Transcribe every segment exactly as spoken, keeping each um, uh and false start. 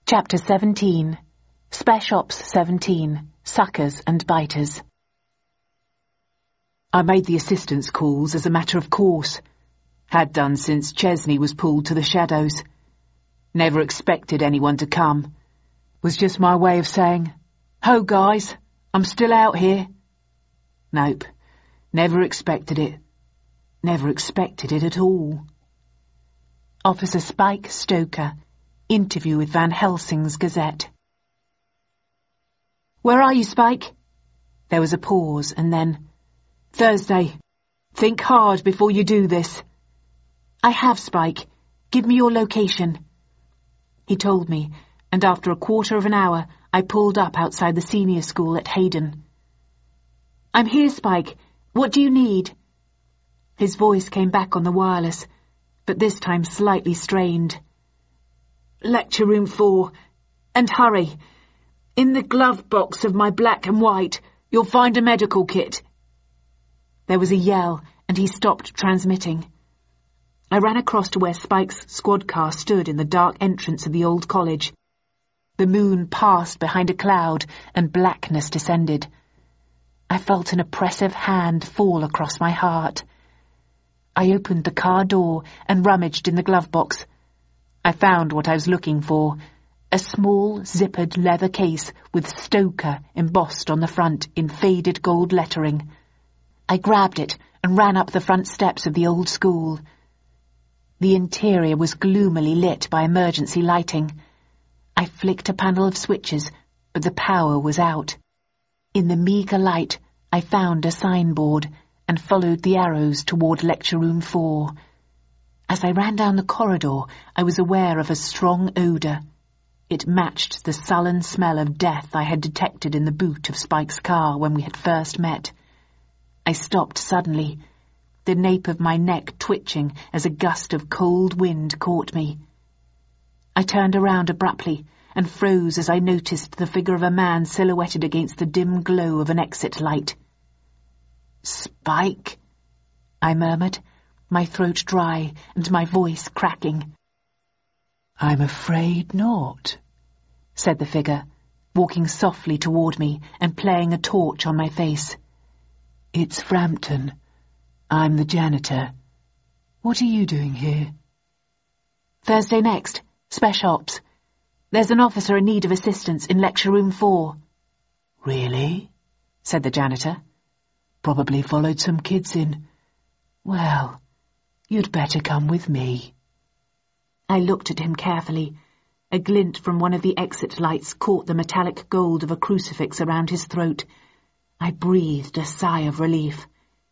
Chapter seventeen. Spec Ops seventeen. Suckers and Biters. I made the assistance calls as a matter of course. Had done since Chesney was pulled to the shadows. Never expected anyone to come. Was just my way of saying, "Ho, guys, I'm still out here." Nope. Never expected it. Never expected it at all. Officer Spike Stoker. Interview with Van Helsing's Gazette. "Where are you, Spike?" There was a pause, and then, "Thursday. Think hard before you do this." "I have, Spike. Give me your location." He told me, and after a quarter of an hour, I pulled up outside the senior school at Hayden. "I'm here, Spike. What do you need?" His voice came back on the wireless, but this time slightly strained. "Lecture room four. And hurry. In the glove box of my black and white, you'll find a medical kit." There was a yell, and he stopped transmitting. I ran across to where Spike's squad car stood in the dark entrance of the old college. The moon passed behind a cloud, and blackness descended. I felt an oppressive hand fall across my heart. I opened the car door and rummaged in the glove box. I found what I was looking for, a small zippered leather case with Stoker embossed on the front in faded gold lettering. I grabbed it and ran up the front steps of the old school. The interior was gloomily lit by emergency lighting. I flicked a panel of switches, but the power was out. In the meagre light, I found a signboard and followed the arrows toward lecture room four. As I ran down the corridor, I was aware of a strong odour. It matched the sullen smell of death I had detected in the boot of Spike's car when we had first met. I stopped suddenly, the nape of my neck twitching as a gust of cold wind caught me. I turned around abruptly and froze as I noticed the figure of a man silhouetted against the dim glow of an exit light. "Spike?" I murmured, my throat dry and my voice cracking. "I'm afraid not," said the figure, walking softly toward me and playing a torch on my face. "It's Frampton. I'm the janitor. What are you doing here?" "Thursday next. Spec Ops. There's an officer in need of assistance in lecture room four." "Really?" said the janitor. "Probably followed some kids in. Well, you'd better come with me." I looked at him carefully. A glint from one of the exit lights caught the metallic gold of a crucifix around his throat. I breathed a sigh of relief.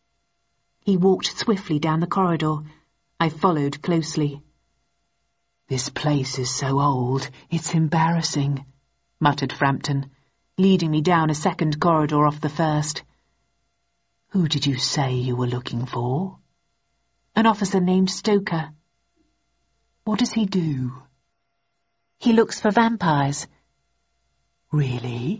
He walked swiftly down the corridor. I followed closely. "This place is so old, it's embarrassing," muttered Frampton, leading me down a second corridor off the first. "Who did you say you were looking for?" "An officer named Stoker." "What does he do?" "He looks for vampires." "Really?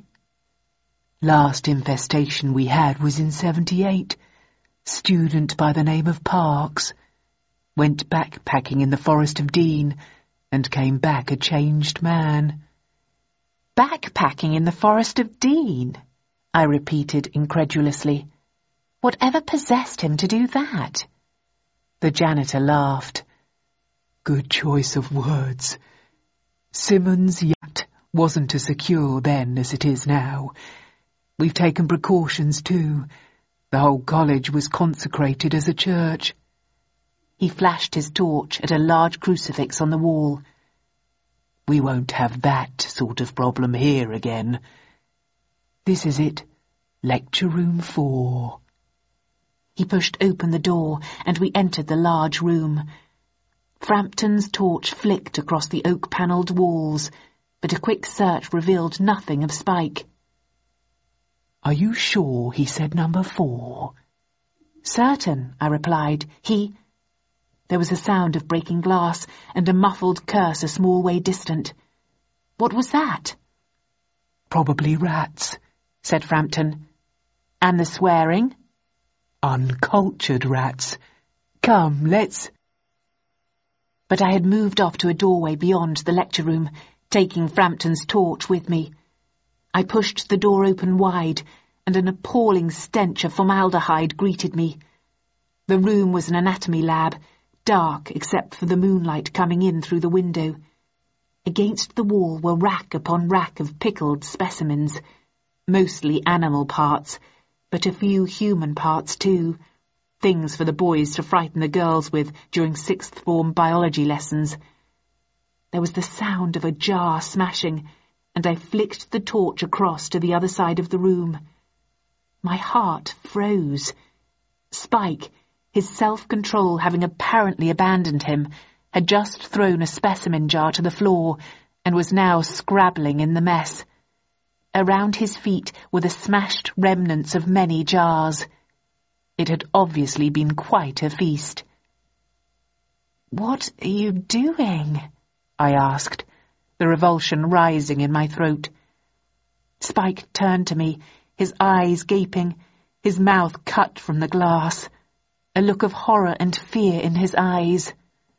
Last infestation we had was in seventy-eight. Student by the name of Parks. Went backpacking in the Forest of Dean and came back a changed man." "Backpacking in the Forest of Dean?" I repeated incredulously. "Whatever possessed him to do that?" The janitor laughed. "Good choice of words. Simmons' yacht wasn't as secure then as it is now. We've taken precautions too. The whole college was consecrated as a church." He flashed his torch at a large crucifix on the wall. "We won't have that sort of problem here again. This is it. Lecture room four." He pushed open the door, and we entered the large room. Frampton's torch flicked across the oak-panelled walls, but a quick search revealed nothing of Spike. "Are you sure he said number four?" "Certain," I replied. He... There was a sound of breaking glass and a muffled curse a small way distant. "What was that?" "Probably rats," said Frampton. "And the swearing?" "Uncultured rats. Come, let's—" But I had moved off to a doorway beyond the lecture room, taking Frampton's torch with me. I pushed the door open wide, and an appalling stench of formaldehyde greeted me. The room was an anatomy lab, dark except for the moonlight coming in through the window. Against the wall were rack upon rack of pickled specimens, mostly animal parts, but a few human parts too, things for the boys to frighten the girls with during sixth form biology lessons. There was the sound of a jar smashing, and I flicked the torch across to the other side of the room. My heart froze. Spike, his self-control having apparently abandoned him, had just thrown a specimen jar to the floor and was now scrabbling in the mess. Around his feet were the smashed remnants of many jars. It had obviously been quite a feast. "What are you doing?" I asked, the revulsion rising in my throat. Spike turned to me, his eyes gaping, his mouth cut from the glass, a look of horror and fear in his eyes.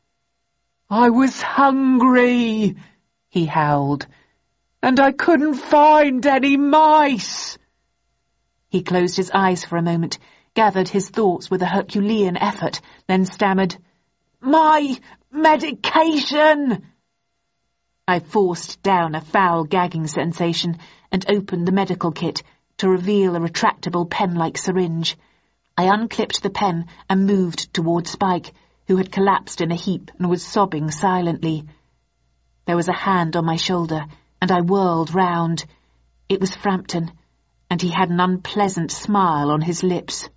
"I was hungry," he howled, "and I couldn't find any mice." He closed his eyes for a moment, gathered his thoughts with a Herculean effort, then stammered, "My medication!" I forced down a foul gagging sensation and opened the medical kit to reveal a retractable pen-like syringe. I unclipped the pen and moved toward Spike, who had collapsed in a heap and was sobbing silently. There was a hand on my shoulder, and I whirled round. It was Frampton, and he had an unpleasant smile on his lips.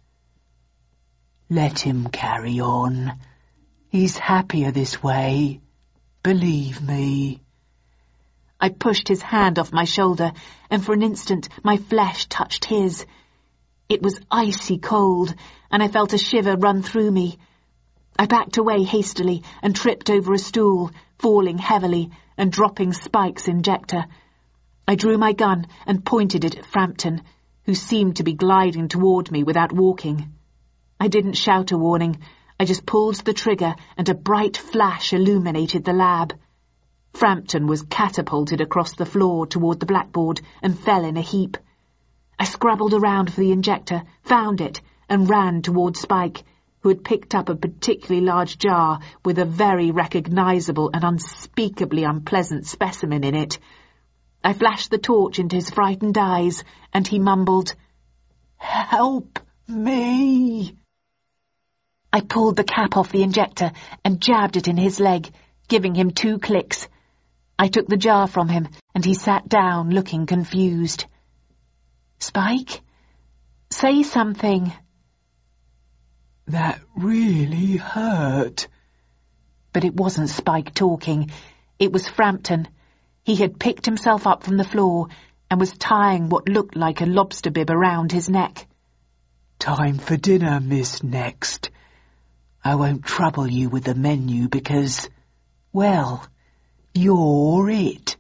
"Let him carry on. He's happier this way. Believe me." I pushed his hand off my shoulder, and for an instant my flesh touched his. It was icy cold, and I felt a shiver run through me. I backed away hastily and tripped over a stool, falling heavily and dropping Spike's injector. I drew my gun and pointed it at Frampton, who seemed to be gliding toward me without walking. I didn't shout a warning. I just pulled the trigger, and a bright flash illuminated the lab. Frampton was catapulted across the floor toward the blackboard and fell in a heap. I scrabbled around for the injector, found it, and ran toward Spike, who had picked up a particularly large jar with a very recognisable and unspeakably unpleasant specimen in it. I flashed the torch into his frightened eyes, and he mumbled, "Help me!" I pulled the cap off the injector and jabbed it in his leg, giving him two clicks. I took the jar from him, and he sat down, looking confused. "Spike, say something." "That really hurt." But it wasn't Spike talking. It was Frampton. He had picked himself up from the floor and was tying what looked like a lobster bib around his neck. "Time for dinner, Miss Next. I won't trouble you with the menu because, well, you're it."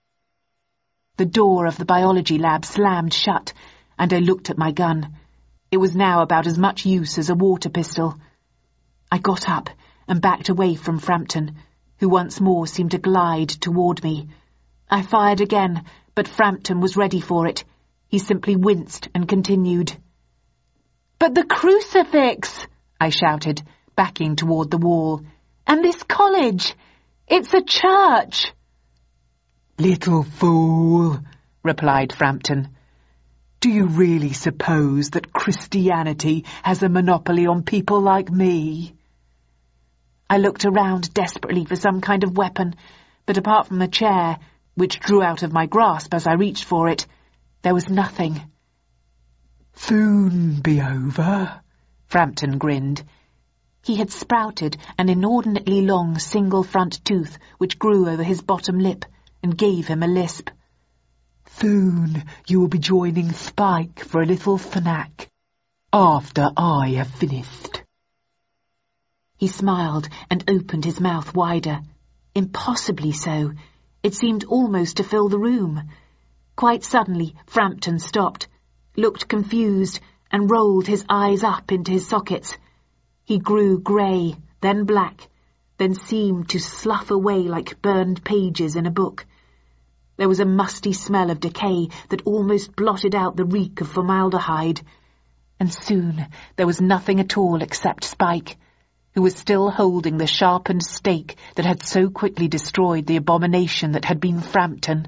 The door of the biology lab slammed shut, and I looked at my gun. It was now about as much use as a water pistol. I got up and backed away from Frampton, who once more seemed to glide toward me. I fired again, but Frampton was ready for it. He simply winced and continued. "But the crucifix!" I shouted, backing toward the wall. "And this college! It's a church!" "Little fool," replied Frampton. "Do you really suppose that Christianity has a monopoly on people like me?" I looked around desperately for some kind of weapon, but apart from the chair, which drew out of my grasp as I reached for it, there was nothing. "Soon be over," Frampton grinned. He had sprouted an inordinately long single front tooth which grew over his bottom lip and gave him a lisp. "Soon you will be joining Spike for a little snack, after I have finished." He smiled and opened his mouth wider. Impossibly so. It seemed almost to fill the room. Quite suddenly, Frampton stopped, looked confused, and rolled his eyes up into his sockets. He grew grey, then black, then seemed to slough away like burned pages in a book. There was a musty smell of decay that almost blotted out the reek of formaldehyde. And soon there was nothing at all except Spike, who was still holding the sharpened stake that had so quickly destroyed the abomination that had been Frampton.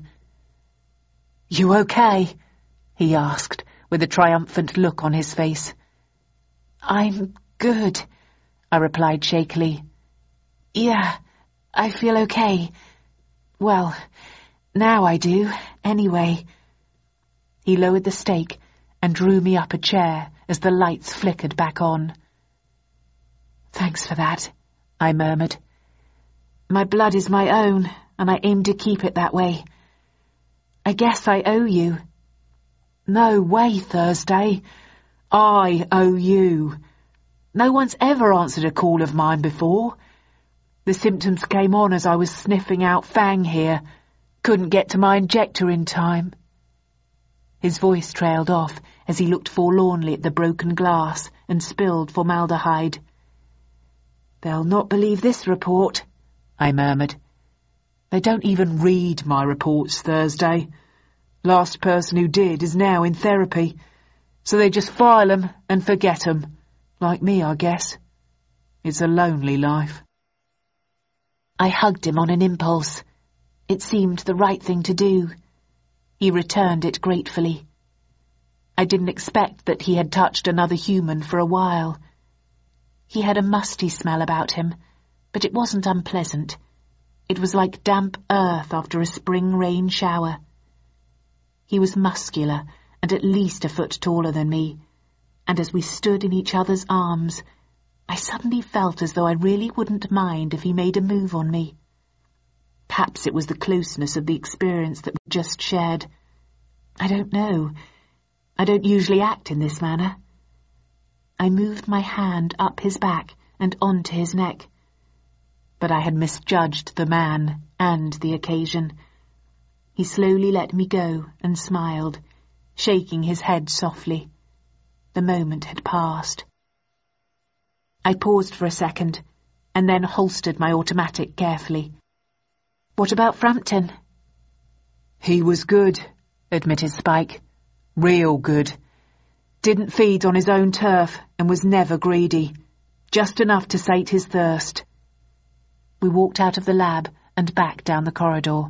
"You okay?" he asked, with a triumphant look on his face. "I'm good," I replied shakily. "Yeah, I feel okay. Well, now I do, anyway." He lowered the stake and drew me up a chair as the lights flickered back on. "Thanks for that," I murmured. "My blood is my own, and I aim to keep it that way. I guess I owe you." "No way, Thursday. I owe you. No one's ever answered a call of mine before. The symptoms came on as I was sniffing out Fang here. Couldn't get to my injector in time." His voice trailed off as he looked forlornly at the broken glass and spilled formaldehyde. "They'll not believe this report," I murmured. "They don't even read my reports, Thursday. Last person who did is now in therapy, so they just file 'em and forget 'em. Like me, I guess. It's a lonely life." I hugged him on an impulse. It seemed the right thing to do. He returned it gratefully. I didn't expect that he had touched another human for a while. He had a musty smell about him, but it wasn't unpleasant. It was like damp earth after a spring rain shower. He was muscular and at least a foot taller than me, and as we stood in each other's arms, I suddenly felt as though I really wouldn't mind if he made a move on me. Perhaps it was the closeness of the experience that we just shared. I don't know. I don't usually act in this manner. I moved my hand up his back and onto his neck. But I had misjudged the man and the occasion. He slowly let me go and smiled, shaking his head softly. The moment had passed. I paused for a second, and then holstered my automatic carefully. "What about Frampton?" "He was good," admitted Spike. "Real good. Didn't feed on his own turf and was never greedy. Just enough to sate his thirst." We walked out of the lab and back down the corridor.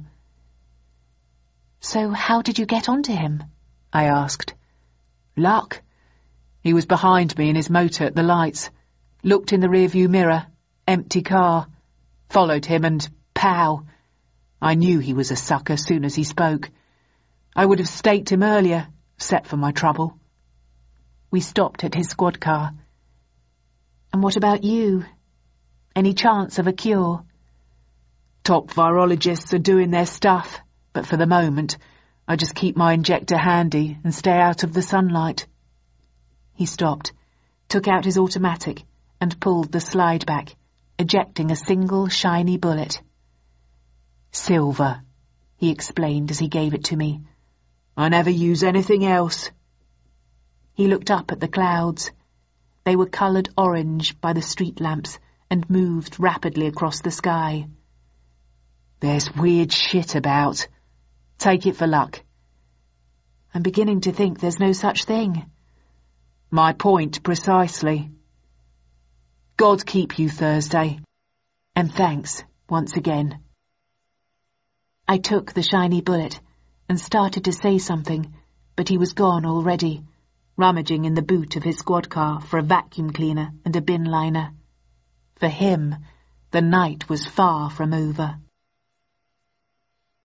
"So how did you get onto him?" I asked. "Luck. He was behind me in his motor at the lights. Looked in the rearview mirror. Empty car. Followed him and pow. I knew he was a sucker soon as he spoke. I would have staked him earlier, except for my trouble." We stopped at his squad car. "And what about you? Any chance of a cure?" "Top virologists are doing their stuff, but for the moment, I just keep my injector handy and stay out of the sunlight." He stopped, took out his automatic, and pulled the slide back, ejecting a single shiny bullet. "Silver," he explained as he gave it to me. "I never use anything else." He looked up at the clouds. They were coloured orange by the street lamps and moved rapidly across the sky. "There's weird shit about. Take it for luck." "I'm beginning to think there's no such thing." "My point precisely." God keep you, Thursday. And thanks, once again. I took the shiny bullet and started to say something, but he was gone already, rummaging in the boot of his squad car for a vacuum cleaner and a bin liner. For him, the night was far from over.